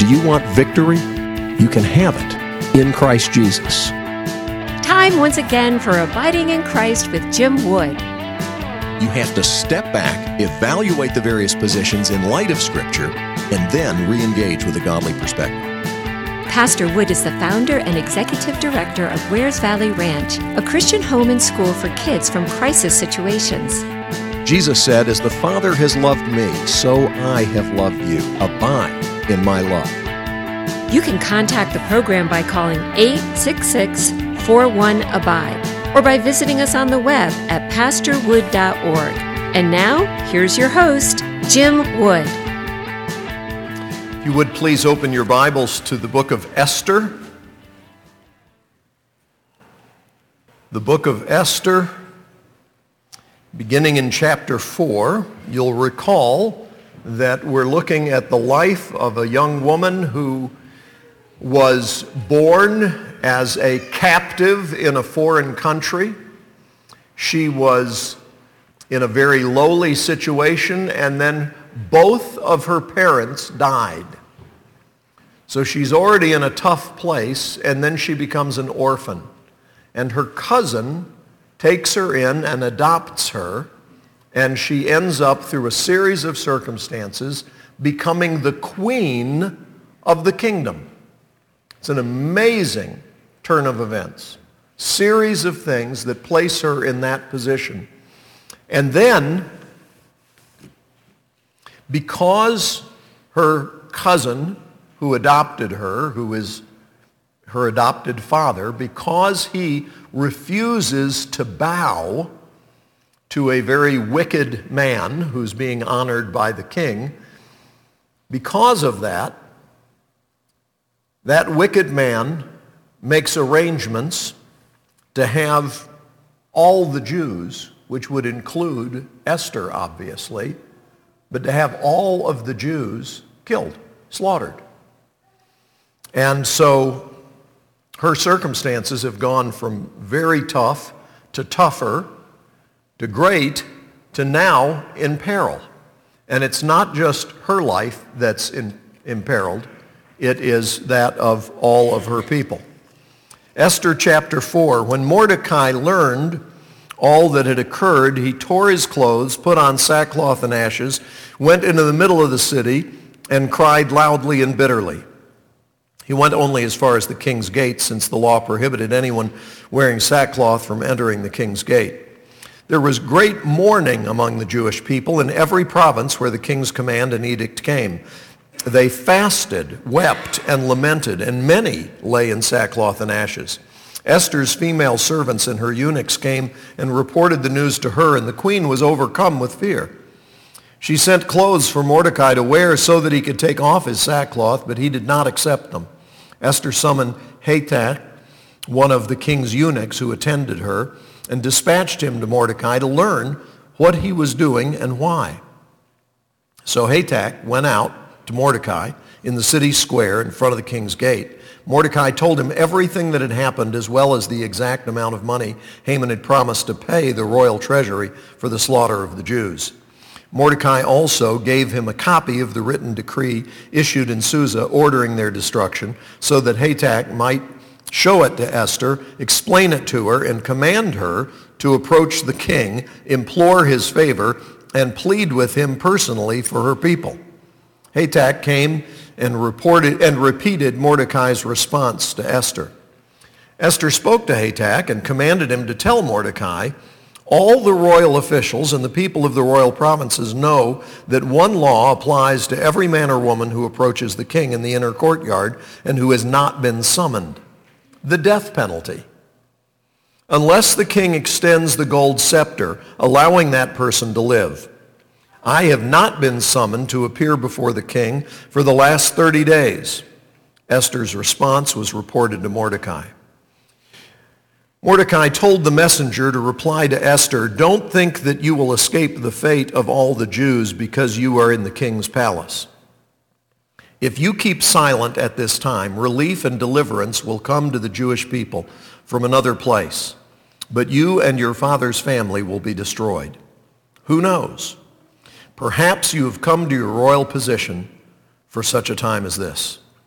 Do you want victory? You can have it in Christ Jesus. Time once again for Abiding in Christ with Jim Wood. You have to step back, evaluate the various positions in light of Scripture, and then re-engage with a godly perspective. Pastor Wood is the founder and executive director of Wares Valley Ranch, a Christian home and school for kids from crisis situations. Jesus said, "As the Father has loved me, so I have loved you. Abide in my love." You can contact the program by calling 866-41-ABIDE or by visiting us on the web at pastorwood.org. And now, here's your host, Jim Wood. If you would please open your Bibles to the book of Esther. The book of Esther, beginning in chapter 4, you'll recall that we're looking at the life of a young woman who was born as a captive in a foreign country. She was in a very lowly situation, and then both of her parents died. So she's already in a tough place, and then she becomes an orphan. And her cousin takes her in and adopts her, and she ends up, through a series of circumstances, becoming the queen of the kingdom. It's an amazing turn of events. Series of things that place her in that position. And then, because her cousin who adopted her, who is her adopted father, because he refuses to bow to a very wicked man who's being honored by the king, because of that, that wicked man makes arrangements to have all the Jews, which would include Esther, obviously, but to have all of the Jews killed, slaughtered. And so her circumstances have gone from very tough to tougher to great to now in peril. And it's not just her life that's imperiled. It is that of all of her people. Esther chapter 4, when Mordecai learned all that had occurred, he tore his clothes, put on sackcloth and ashes, went into the middle of the city, and cried loudly and bitterly. He went only as far as the king's gate, since the law prohibited anyone wearing sackcloth from entering the king's gate. There was great mourning among the Jewish people in every province where the king's command and edict came. They fasted, wept, and lamented, and many lay in sackcloth and ashes. Esther's female servants and her eunuchs came and reported the news to her, and the queen was overcome with fear. She sent clothes for Mordecai to wear so that he could take off his sackcloth, but he did not accept them. Esther summoned Hatach, one of the king's eunuchs who attended her, and dispatched him to Mordecai to learn what he was doing and why. So Hatach went out to Mordecai in the city square in front of the king's gate. Mordecai told him everything that had happened, as well as the exact amount of money Haman had promised to pay the royal treasury for the slaughter of the Jews. Mordecai also gave him a copy of the written decree issued in Susa ordering their destruction, so that Hatach might show it to Esther, explain it to her, and command her to approach the king, implore his favor, and plead with him personally for her people. Hatach came and repeated Mordecai's response to Esther. Esther spoke to Hatach and commanded him to tell Mordecai, "All the royal officials and the people of the royal provinces know that one law applies to every man or woman who approaches the king in the inner courtyard and who has not been summoned: the death penalty. Unless the king extends the gold scepter, allowing that person to live. I have not been summoned to appear before the king for the last 30 days. Esther's response was reported to Mordecai. Mordecai told the messenger to reply to Esther, "Don't think that you will escape the fate of all the Jews because you are in the king's palace. If you keep silent at this time, relief and deliverance will come to the Jewish people from another place, but you and your father's family will be destroyed. Who knows? Perhaps you have come to your royal position for such a time as this."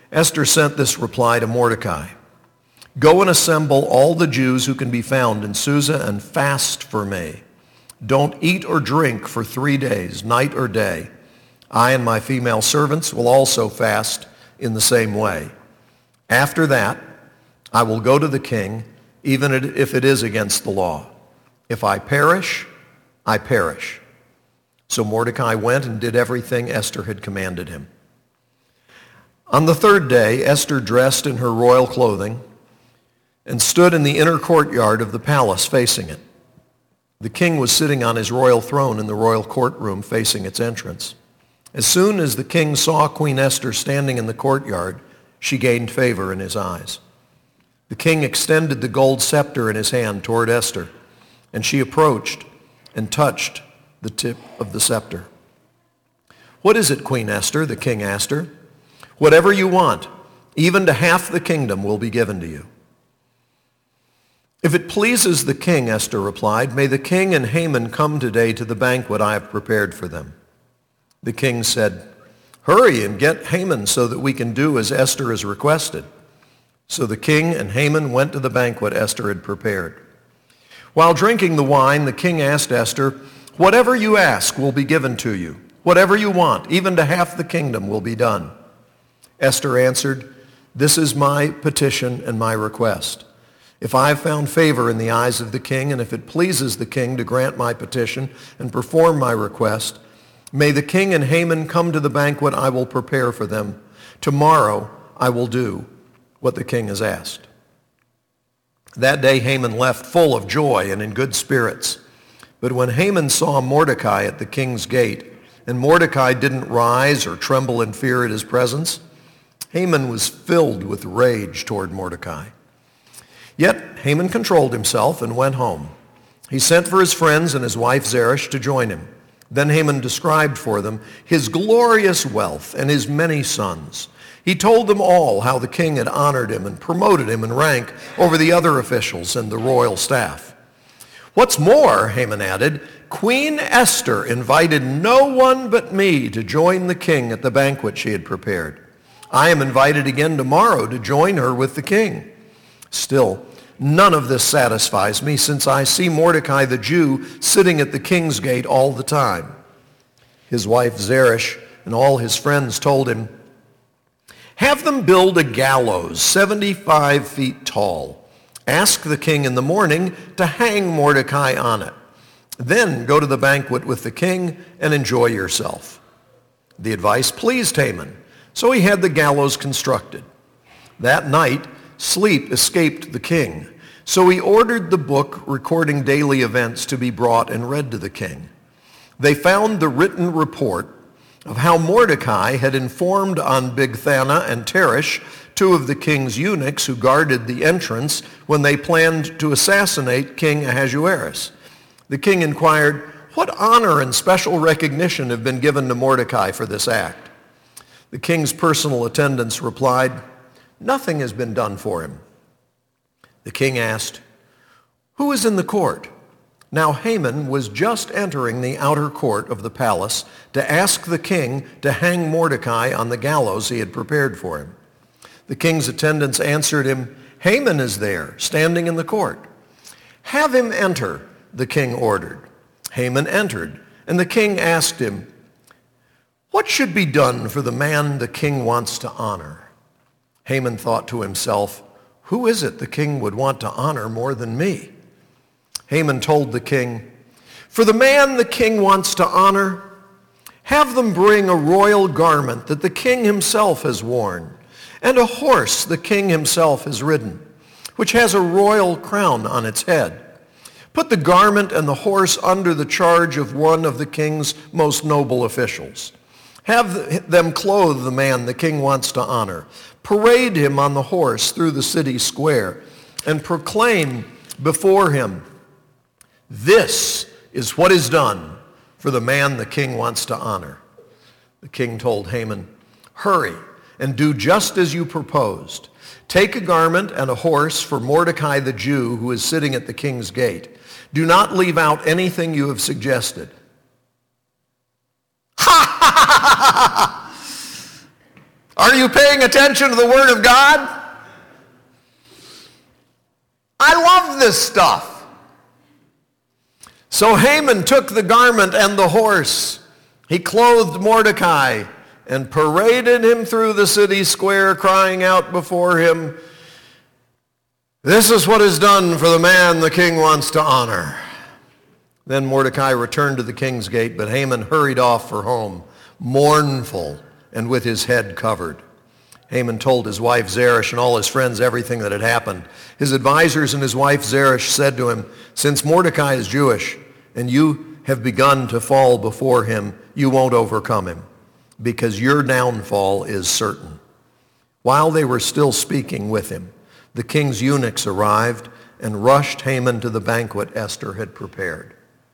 Esther sent this reply to Mordecai. Go and assemble all the Jews who can be found in Susa and fast for me. Don't eat or drink for 3 days, night or day. I and my female servants will also fast in the same way. After that, I will go to the king, even if it is against the law. If I perish, I perish. So Mordecai went and did everything Esther had commanded him. On the 3rd day, Esther dressed in her royal clothing and stood in the inner courtyard of the palace facing it. The king was sitting on his royal throne in the royal courtroom facing its entrance. As soon as the king saw Queen Esther standing in the courtyard, she gained favor in his eyes. The king extended the gold scepter in his hand toward Esther, and she approached and touched the tip of the scepter. What is it, Queen Esther? The king asked her. Whatever you want, even to half the kingdom, will be given to you. If it pleases the king, Esther replied, may the king and Haman come today to the banquet I have prepared for them. The king said, hurry and get Haman so that we can do as Esther has requested. So the king and Haman went to the banquet Esther had prepared. While drinking the wine, the king asked Esther, whatever you ask will be given to you. Whatever you want, even to half the kingdom, will be done. Esther answered, this is my petition and my request. If I have found favor in the eyes of the king, and if it pleases the king to grant my petition and perform my request, may the king and Haman come to the banquet I will prepare for them. Tomorrow I will do what the king has asked. That day Haman left full of joy and in good spirits. But when Haman saw Mordecai at the king's gate, and Mordecai didn't rise or tremble in fear at his presence, Haman was filled with rage toward Mordecai. Yet Haman controlled himself and went home. He sent for his friends and his wife Zeresh to join him. Then Haman described for them his glorious wealth and his many sons. He told them all how the king had honored him and promoted him in rank over the other officials and the royal staff. What's more, Haman added, Queen Esther invited no one but me to join the king at the banquet she had prepared. I am invited again tomorrow to join her with the king. Still, none of this satisfies me, since I see Mordecai the Jew sitting at the king's gate all the time. His wife Zeresh and all his friends told him, have them build a gallows 75 feet tall. Ask the king in the morning to hang Mordecai on it. Then go to the banquet with the king and enjoy yourself. The advice pleased Haman, so he had the gallows constructed. That night, sleep escaped the king, so he ordered the book recording daily events to be brought and read to the king. They found the written report of how Mordecai had informed on Bigthana and Teresh, two of the king's eunuchs who guarded the entrance when they planned to assassinate King Ahasuerus. The king inquired, what honor and special recognition have been given to Mordecai for this act? The king's personal attendants replied, nothing has been done for him. The king asked, who is in the court? Now Haman was just entering the outer court of the palace to ask the king to hang Mordecai on the gallows he had prepared for him. The king's attendants answered him, Haman is there, standing in the court. Have him enter, the king ordered. Haman entered, and the king asked him, what should be done for the man the king wants to honor? Haman thought to himself, who is it the king would want to honor more than me? Haman told the king, for the man the king wants to honor, have them bring a royal garment that the king himself has worn, and a horse the king himself has ridden, which has a royal crown on its head. Put the garment and the horse under the charge of one of the king's most noble officials. Have them clothe the man the king wants to honor. Parade him on the horse through the city square and proclaim before him, this is what is done for the man the king wants to honor. The king told Haman, hurry and do just as you proposed. Take a garment and a horse for Mordecai the Jew who is sitting at the king's gate. Do not leave out anything you have suggested. Are you paying attention to the Word of God? I love this stuff. So Haman took the garment and the horse. He clothed Mordecai and paraded him through the city square, crying out before him, "This is what is done for the man the king wants to honor." Then Mordecai returned to the king's gate, but Haman hurried off for home, mournful and with his head covered. Haman told his wife Zeresh and all his friends everything that had happened. His advisors and his wife Zeresh said to him, "Since Mordecai is Jewish and you have begun to fall before him, you won't overcome him, because your downfall is certain." While they were still speaking with him, the king's eunuchs arrived and rushed Haman to the banquet Esther had prepared.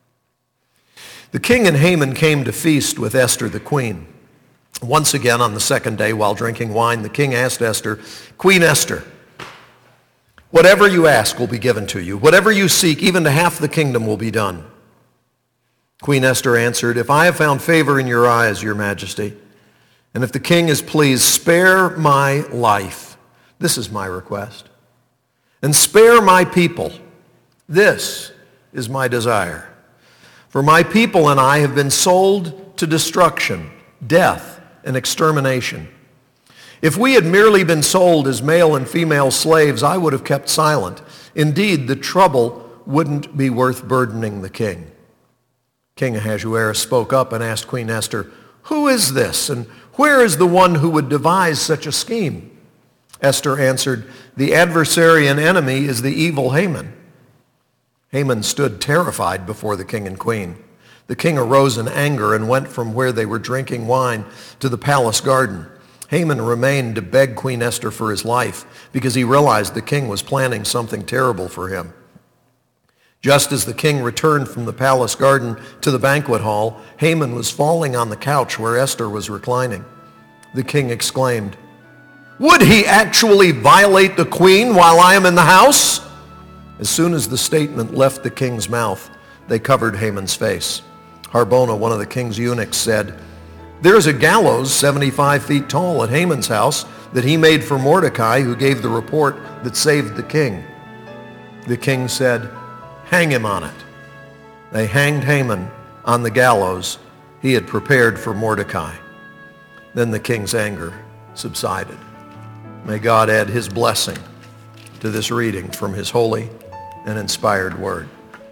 The king and Haman came to feast with Esther the queen. Once again, on the second day, while drinking wine, the king asked Esther, "Queen Esther, whatever you ask will be given to you. Whatever you seek, even to half the kingdom, will be done." Queen Esther answered, "If I have found favor in your eyes, your majesty, and if the king is pleased, spare my life. This is my request. And spare my people. This is my desire. For my people and I have been sold to destruction, death, and extermination. If we had merely been sold as male and female slaves, I would have kept silent. Indeed, the trouble wouldn't be worth burdening the king." King Ahasuerus spoke up and asked Queen Esther, "Who is this, and where is the one who would devise such a scheme?" Esther answered, "The adversary and enemy is the evil Haman." Haman stood terrified before the king and queen. The king arose in anger and went from where they were drinking wine to the palace garden. Haman remained to beg Queen Esther for his life because he realized the king was planning something terrible for him. Just as the king returned from the palace garden to the banquet hall, Haman was falling on the couch where Esther was reclining. The king exclaimed, "Would he actually violate the queen while I am in the house?" As soon as the statement left the king's mouth, they covered Haman's face. Harbona, one of the king's eunuchs, said, "There is a gallows 75 feet tall at Haman's house that he made for Mordecai, who gave the report that saved the king." The king said, "Hang him on it." They hanged Haman on the gallows he had prepared for Mordecai. Then the king's anger subsided. May God add his blessing to this reading from his holy and inspired word.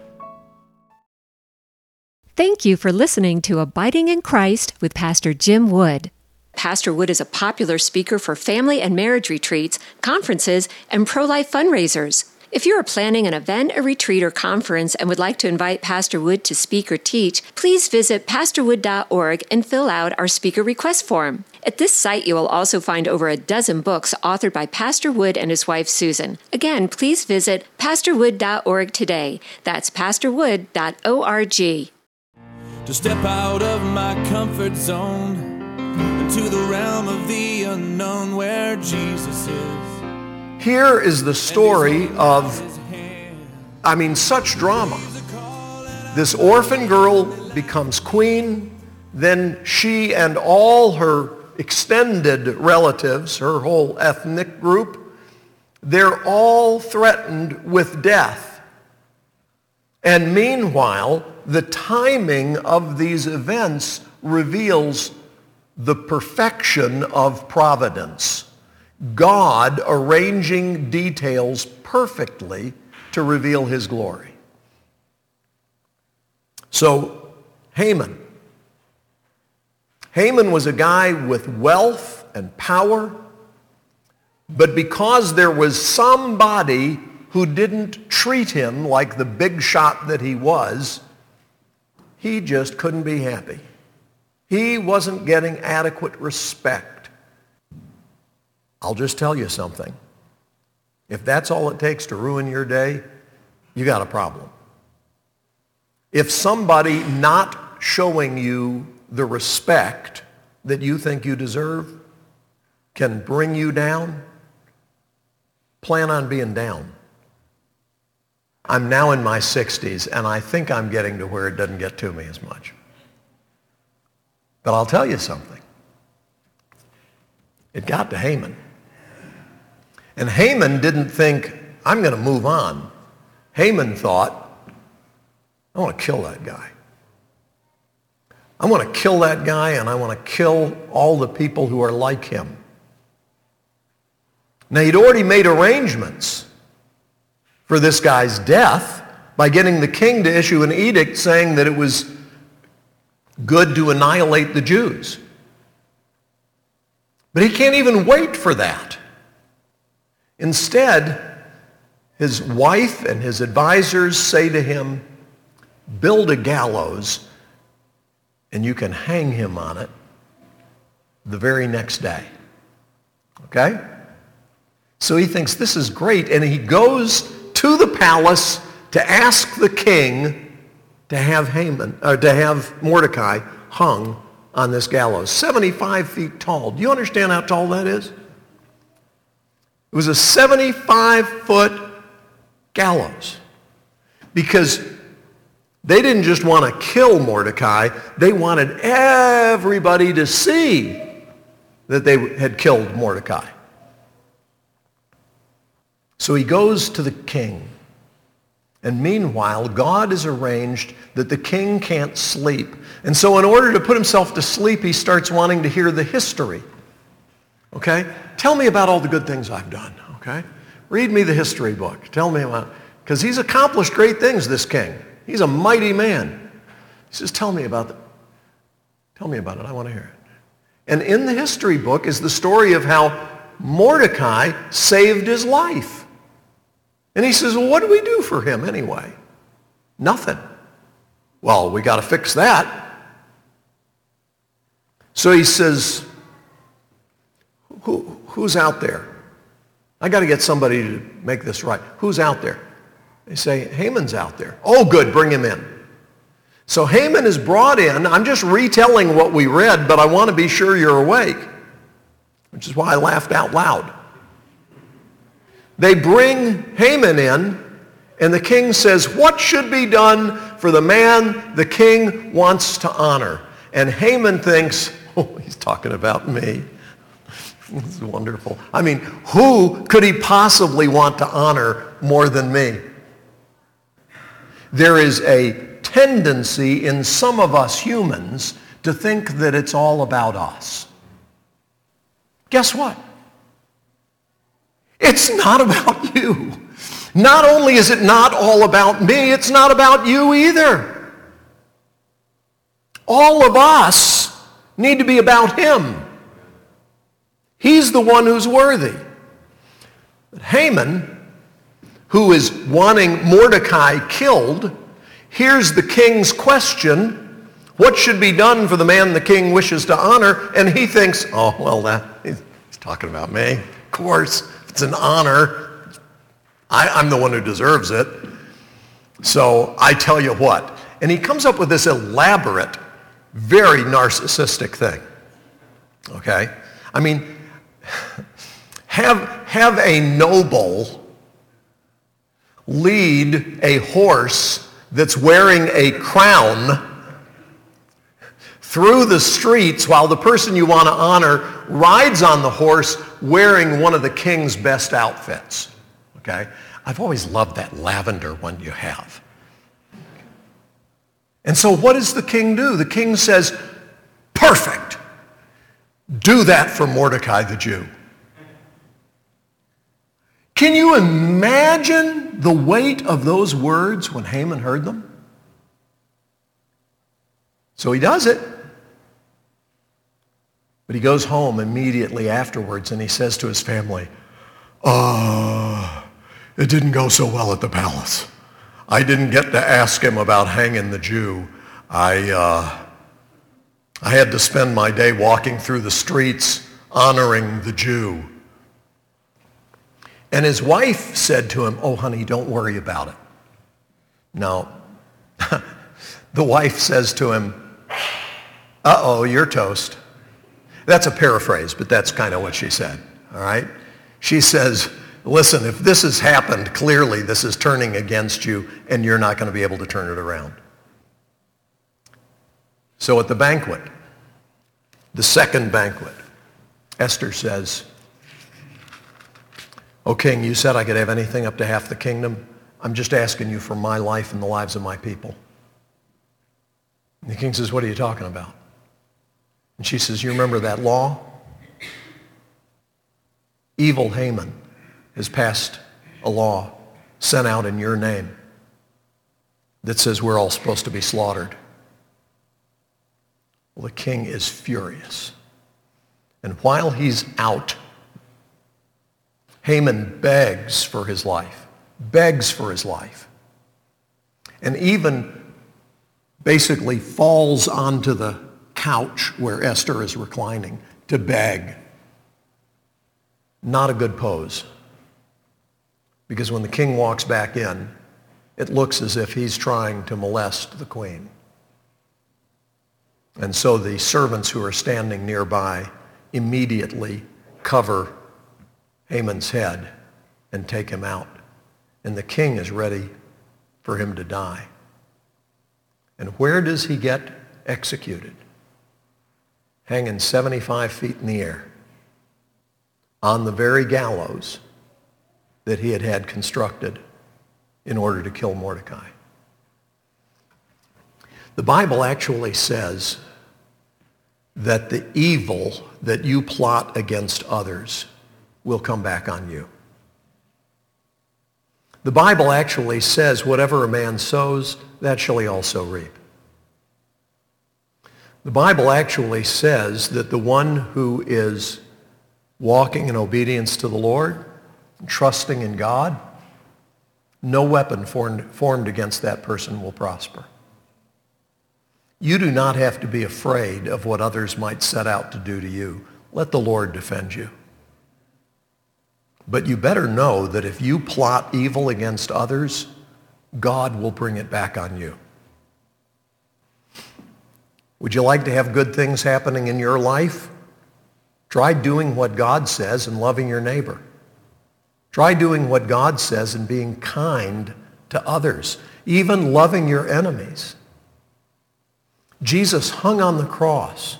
Thank you for listening to Abiding in Christ with Pastor Jim Wood. Pastor Wood is a popular speaker for family and marriage retreats, conferences, and pro-life fundraisers. If you are planning an event, a retreat, or conference and would like to invite Pastor Wood to speak or teach, please visit pastorwood.org and fill out our speaker request form. At this site, you will also find over a dozen books authored by Pastor Wood and his wife, Susan. Again, please visit pastorwood.org today. That's pastorwood.org. To step out of my comfort zone into the realm of the unknown where Jesus is. Here is the story of, such drama. This orphan girl becomes queen, then she and all her extended relatives, her whole ethnic group, they're all threatened with death. And meanwhile, the timing of these events reveals the perfection of providence. God arranging details perfectly to reveal his glory. So, Haman was a guy with wealth and power, but because there was somebody who didn't treat him like the big shot that he was, he just couldn't be happy. He wasn't getting adequate respect. I'll just tell you something. If that's all it takes to ruin your day, you got a problem. If somebody not showing you the respect that you think you deserve can bring you down, plan on being down. I'm now in my 60s, and I think I'm getting to where it doesn't get to me as much. But I'll tell you something. It got to Haman. And Haman didn't think, I'm going to move on. Haman thought, I want to kill that guy. I want to kill that guy, and I want to kill all the people who are like him. Now, he'd already made arrangements for this guy's death by getting the king to issue an edict saying that it was good to annihilate the Jews. But he can't even wait for that. Instead, his wife and his advisors say to him, build a gallows and you can hang him on it the very next day. Okay? So he thinks this is great, and he goes to the palace to ask the king to have Mordecai hung on this gallows, 75 feet tall. Do you understand how tall that is? It was a 75-foot gallows because they didn't just want to kill Mordecai, they wanted everybody to see that they had killed Mordecai. So he goes to the king. And meanwhile, God has arranged that the king can't sleep. And so in order to put himself to sleep, he starts wanting to hear the history. Okay? Tell me about all the good things I've done. Okay? Read me the history book. Tell me about, because he's accomplished great things, this king. He's a mighty man. He says, tell me about it. Tell me about it. I want to hear it. And in the history book is the story of how Mordecai saved his life. And he says, well, what do we do for him anyway? Nothing. Well, we got to fix that. So he says, who's out there? I got to get somebody to make this right. Who's out there? They say, Haman's out there. Oh, good, bring him in. So Haman is brought in. I'm just retelling what we read, but I want to be sure you're awake, which is why I laughed out loud. They bring Haman in, and the king says, what should be done for the man the king wants to honor? And Haman thinks, oh, he's talking about me. This is wonderful. I mean, who could he possibly want to honor more than me? There is a tendency in some of us humans to think that it's all about us. Guess what? It's not about you. Not only is it not all about me, it's not about you either. All of us need to be about him. He's the one who's worthy. But Haman, who is wanting Mordecai killed, hears the king's question, what should be done for the man the king wishes to honor? And he thinks, oh, well, he's talking about me. Of course. It's an honor. I'm the one who deserves it. So I tell you what. And he comes up with this elaborate, very narcissistic thing. Okay? I mean, have a noble lead a horse that's wearing a crown through the streets while the person you want to honor rides on the horse wearing one of the king's best outfits. Okay? I've always loved that lavender one you have. And so what does the king do? The king says, perfect. Do that for Mordecai the Jew. Can you imagine the weight of those words when Haman heard them? So he does it. But he goes home immediately afterwards and he says to his family, it didn't go so well at the palace. I didn't get to ask him about hanging the Jew. I had to spend my day walking through the streets honoring the Jew. And his wife said to him, oh, honey, don't worry about it. No. The wife says to him, uh-oh, you're toast. That's a paraphrase, but that's kind of what she said, all right? She says, listen, if this has happened, clearly this is turning against you, and you're not going to be able to turn it around. So at the banquet, the second banquet, Esther says, "O king, you said I could have anything up to half the kingdom. I'm just asking you for my life and the lives of my people." And the king says, "What are you talking about?" And she says, "You remember that law? Evil Haman has passed a law sent out in your name that says we're all supposed to be slaughtered." Well, the king is furious. And while he's out, Haman begs for his life, and even basically falls onto the couch where Esther is reclining to beg. Not a good pose. Because when the king walks back in, it looks as if he's trying to molest the queen. And so the servants who are standing nearby immediately cover Haman's head and take him out. And the king is ready for him to die. And where does he get executed? Hanging 75 feet in the air on the very gallows that he had had constructed in order to kill Mordecai. The Bible actually says that the evil that you plot against others will come back on you. The Bible actually says whatever a man sows, that shall he also reap. The Bible actually says that the one who is walking in obedience to the Lord, trusting in God, no weapon formed against that person will prosper. You do not have to be afraid of what others might set out to do to you. Let the Lord defend you. But you better know that if you plot evil against others, God will bring it back on you. Would you like to have good things happening in your life? Try doing what God says and loving your neighbor. Try doing what God says and being kind to others, even loving your enemies. Jesus hung on the cross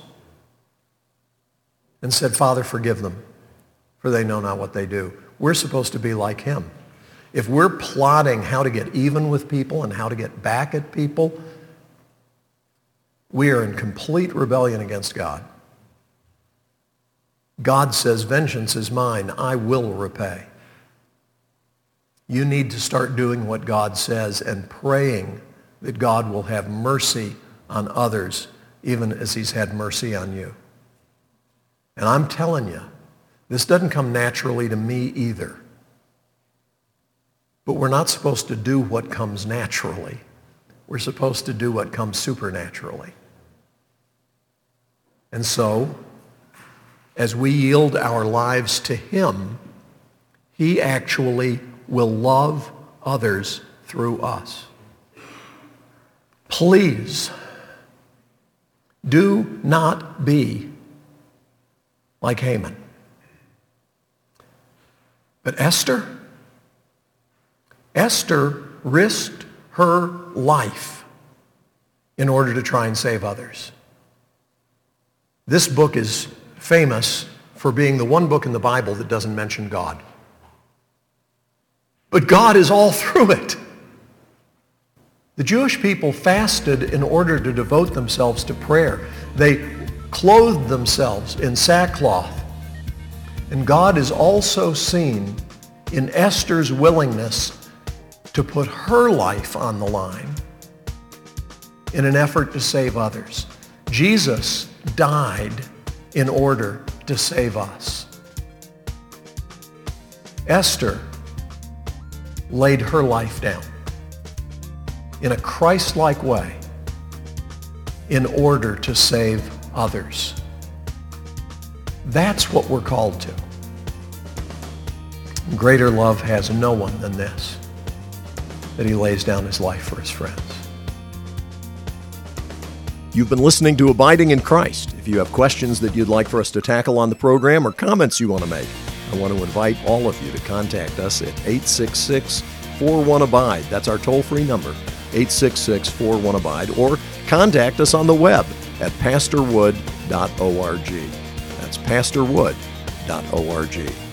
and said, "Father, forgive them, for they know not what they do." We're supposed to be like him. If we're plotting how to get even with people and how to get back at people, we are in complete rebellion against God. God says, "Vengeance is mine, I will repay." You need to start doing what God says and praying that God will have mercy on others, even as he's had mercy on you. And I'm telling you, this doesn't come naturally to me either. But we're not supposed to do what comes naturally. We're supposed to do what comes supernaturally. And so, as we yield our lives to him, he actually will love others through us. Please, do not be like Haman. But Esther risked her life in order to try and save others. This book is famous for being the one book in the Bible that doesn't mention God. But God is all through it. The Jewish people fasted in order to devote themselves to prayer. They clothed themselves in sackcloth. And God is also seen in Esther's willingness to put her life on the line in an effort to save others. Jesus died in order to save us. Esther laid her life down in a Christ-like way in order to save others. That's what we're called to. Greater love has no one than this, that he lays down his life for his friends. You've been listening to Abiding in Christ. If you have questions that you'd like for us to tackle on the program or comments you want to make, I want to invite all of you to contact us at 866-41-ABIDE. That's our toll-free number, 866-41-ABIDE, or contact us on the web at pastorwood.org. That's That's pastorwood.org.